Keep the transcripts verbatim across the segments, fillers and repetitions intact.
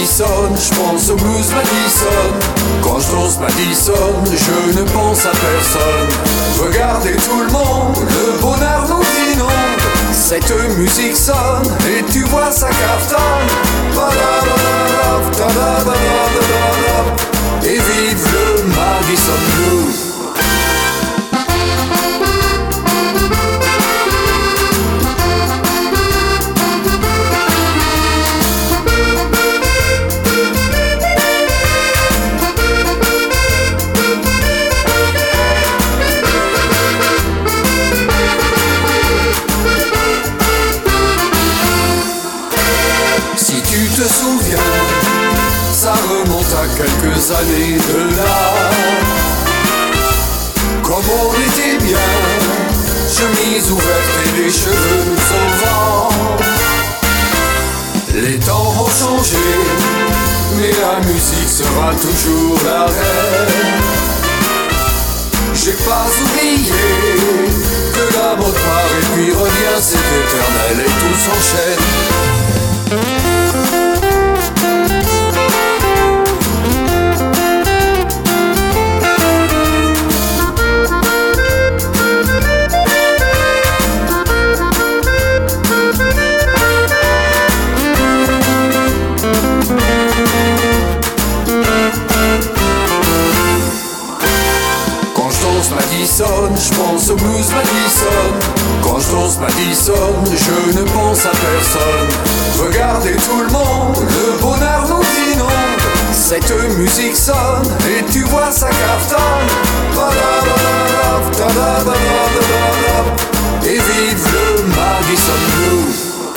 Madison, je pense au blues Madison. Quand je danse Madison, je ne pense à personne. Regardez tout le monde, le bonheur nous inonde. Cette musique sonne et tu vois ça cartonne. Et vive le Madison Blues. Tu te souviens, ça remonte à quelques années de là. Comme on était bien, chemise ouverte et les cheveux au vent. Les temps ont changé, mais la musique sera toujours la reine. J'ai pas oublié que la mode part et puis revient, c'est éternel et tout s'enchaîne. Madison, je pense au blues Madison. Quand je danse Madison, je ne pense à personne. Regardez tout le monde, le bonheur nous inonde. Cette musique sonne et tu vois ça cartonne. Et vive le Madison Blues.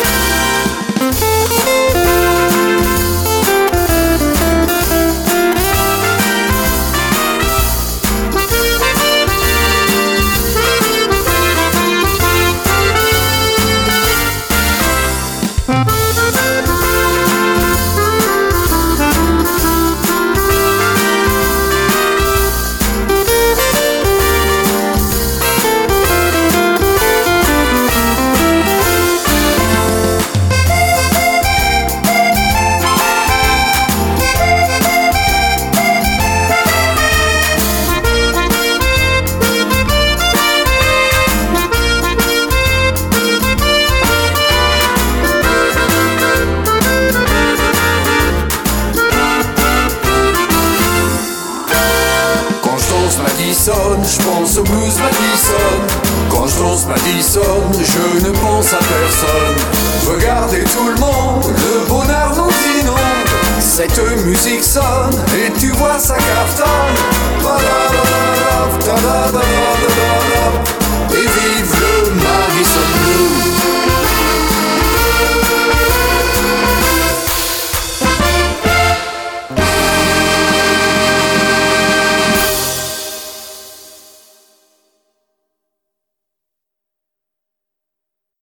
Madison, je pense au blues Madison. Quand je danse Madison, je ne pense à personne. Regardez tout le monde, le bonheur nous inonde. Cette musique sonne et tu vois ça cartonne.